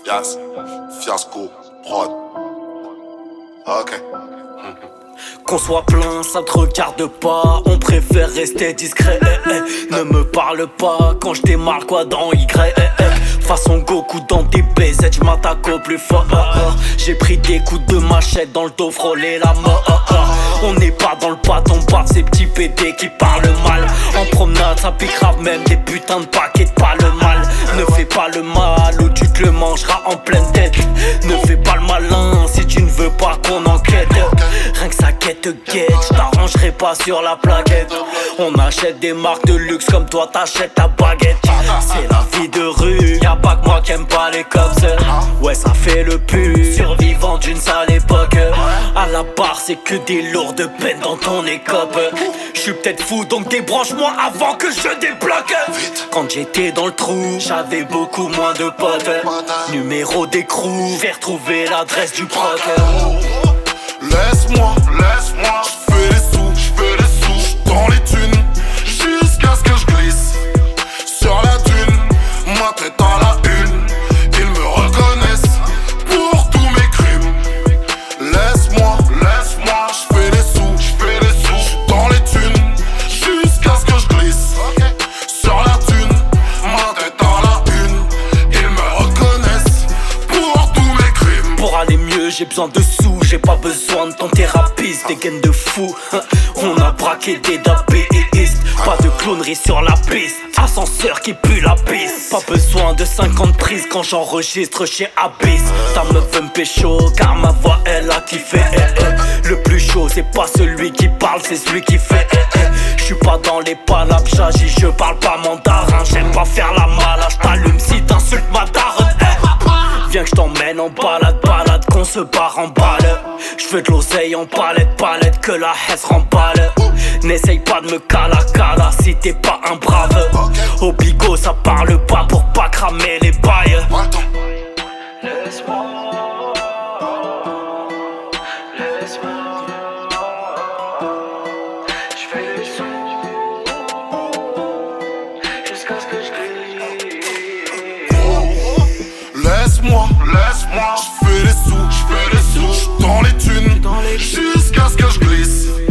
Yas, fiasco, prod. Ok. Qu'on soit plein, ça te regarde pas. On préfère rester discret. Ne me parle pas quand je démarre quoi dans Y. Façon Goku dans des BZ, je m'attaque au plus fort. J'ai pris des coups de machette dans le dos, frôler la mort. On n'est pas dans le bâton, bat ces petits PD qui parlent mal. En promenade, ça pique grave même des putains de paquets de pas le mal. Ne fais pas le mal ou tu te le mangeras en pleine tête. Ne fais pas le malin si tu ne veux pas qu'on enquête. Rien que ça guette, je t'arrangerai pas sur la plaquette. On achète des marques de luxe comme toi t'achètes ta baguette. C'est la vie de rue, y'a pas que moi qui aime pas les cops. Ouais, ça fait le pu, survivant d'une sale époque. À la barre, c'est que des lourdes peines dans ton écope. J'suis peut-être fou, donc débranche-moi avant que je débloque. Quand j'étais dans le trou, j'avais beaucoup moins de potes. Numéro d'écrou, faire trouver l'adresse du proc. Laisse-moi, j'fais des sous, dans les thunes, jusqu'à ce que je glisse sur la dune. Ma tête à la une, ils me reconnaissent pour tous mes crimes. Laisse-moi, j'fais des sous, dans les thunes, jusqu'à ce que je glisse sur la dune. Ma tête à la une, ils me reconnaissent pour tous mes crimes. Pour aller mieux, j'ai besoin de sous. J'ai pas besoin de ton thérapeute, des gaines de fou. On a braqué des dabéistes. Pas de clownerie sur la piste. Ascenseur qui pue la piste. Pas besoin de 50 prises quand j'enregistre chez Abyss. Ta meuf veut me pécho car ma voix elle a kiffé. Le plus chaud c'est pas celui qui parle, c'est celui qui fait. J'suis pas dans les palabres, j'agis, je parle pas mandarin. J'aime pas faire la malade, j't'allume si t'insultes ma daronne. Viens que je t'emmène en balade, qu'on se barre en balle. J'veux de l'oseille en palette, que la haisse remballe. N'essaye pas de me cala si t'es pas un brave. Au bigot ça parle pas pour pas cramer les bails. Laisse-moi, j'fais les sous jusqu'à ce que je glisse. Laisse-moi, j'fais des sous, dans les thunes, jusqu'à ce que je glisse